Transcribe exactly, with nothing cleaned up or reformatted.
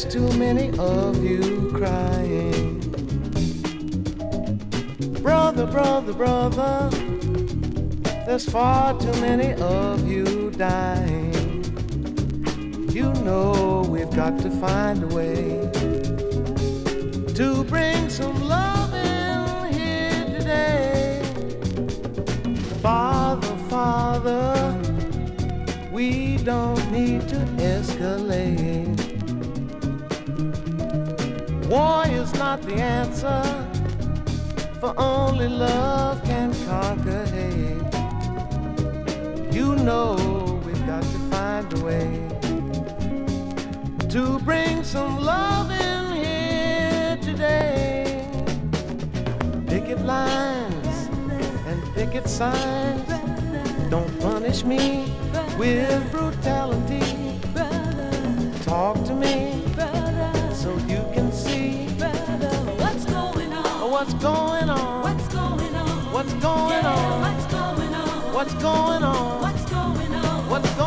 There's too many of you crying. Brother, brother, brother, there's far too many of you dying. You know we've got to find a way to bring some love in here today. Father, Father, we don't need to escalate. War is not the answer, for only love can conquer hate. You know we've got to find a way to bring some love in here today. Picket lines and picket signs don't punish me with brutality. Talk to me so you can see what's going on. What's going on? What's going on? What's going Yeah, on? what's going on? What's going on? What's going on? What's going on?